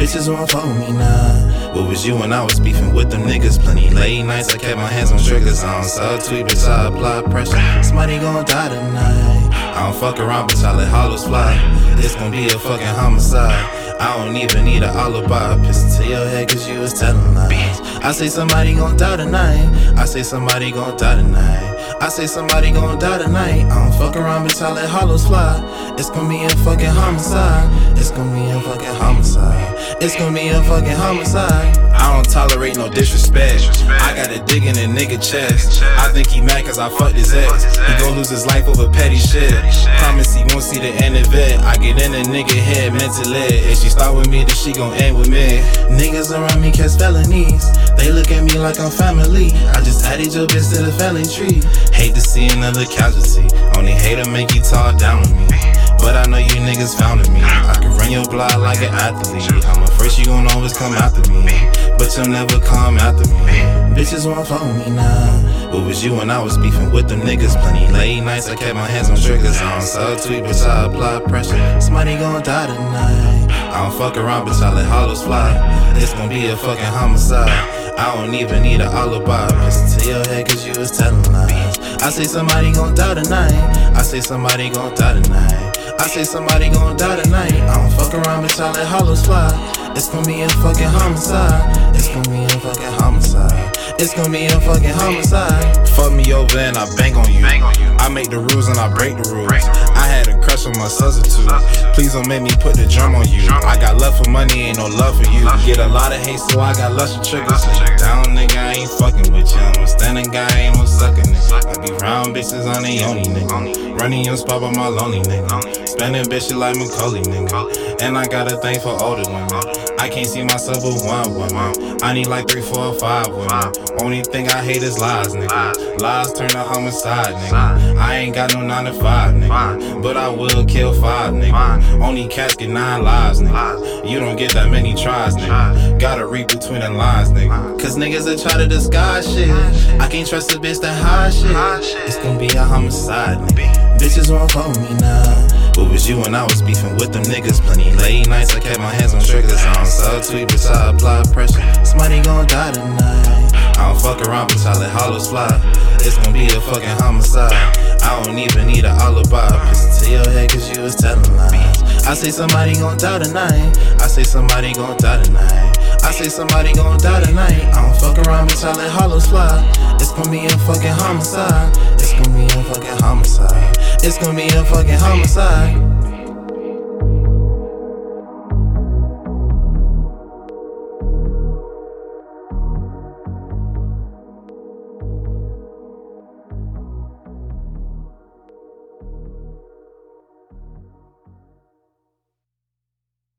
Bitches won't fuck with me now. What was you when I was beefing with them niggas? Plenty late nights, I kept my hands on triggers. I don't subtweet, bitch, I apply pressure. Somebody gon' die tonight. I don't fuck around, bitch, I let hollows fly. It's gon' be a fucking homicide. I don't even need an alibi. Pistol to your head cause you was telling lies. I say somebody gon' die tonight. I say somebody gon' die tonight. I say somebody gon' die tonight. I don't fuck around, bitch, I let hollows fly. It's gon' be a fucking homicide. It's gon' be a fucking homicide. It's gon' be a fucking homicide. I don't tolerate no disrespect. I gotta dig in a nigga chest. I think he mad cause I fucked his ex. He gon' lose his life over petty shit. Promise he won't see the end of it. I get in a nigga head mentally. If she start with me, then she gon' end with me. Niggas around me catch felonies. They look at me like I'm family. I just added your bitch to the family tree. Hate to see another casualty. Only hate to make you talk down on me. But I know you niggas founded me. I can run your block like an athlete. I'm first, you gon' always come after me. But you'll never come after me. Bitches won't fuck with me now. What was you when I was beefing with them niggas? Plenty late nights, I kept my hands on triggers. I don't subtweet, bitch, I apply pressure. Somebody gon' die tonight. I don't fuck around, bitch, I let hollows fly. It's gon' be a fucking homicide. I don't even need an alibi. Pistol to your head cause you was telling lies. I say somebody gon' die tonight. I say somebody gon' die tonight. I say somebody gon' die tonight. I don't fuck around, bitch, I let hollows fly. It's gon' be a fucking homicide. It's gon' be a fucking homicide. It's gon' be a fucking homicide. Fuck me over and I bang on you. I make the rules and I break the rules. I had a crush on my substitute. Please don't make me put the drum on you. I got love for money, ain't no love for you. Get a lot of hate, so I got lust for triggers. Down, nigga, I ain't fucking with you. I'm a standing guy, ain't no sucking nigga. I be round bitches on the only nigga. Running your spot by my lonely nigga. Spending bitches like Macaulay nigga. And I got a thing for older women. I can't see myself with one woman. I need like 3, 4, 5 women. Only thing I hate is lies, nigga. Lies turn to homicide, nigga. I ain't got no 9 to 5, nigga. But I will kill 5, nigga. Only cats get 9 lives, nigga. You don't get that many tries, nigga. Gotta read between the lines, nigga. Cause niggas that try to disguise shit. I can't trust a bitch that hide shit. It's gonna be a homicide, nigga. Bitches won't fuck with me now. What was you when I was beefing with them niggas? Plenty late nights, I kept my hands on triggers. I don't subtweet, bitch, I apply pressure. Somebody gon' die tonight. I don't fuck around, bitch, I let hollows fly. It's gon' be a fucking homicide. I don't even need an alibi. Pistol to your head cause you was telling lies. I say somebody gon' die tonight. I say somebody gon' die tonight. I say somebody gon' die tonight. I don't fuck around, bitch, I let hollows fly. It's gon' be a fucking homicide. It's gon' be a fucking homicide. It's gon' be a fucking homicide.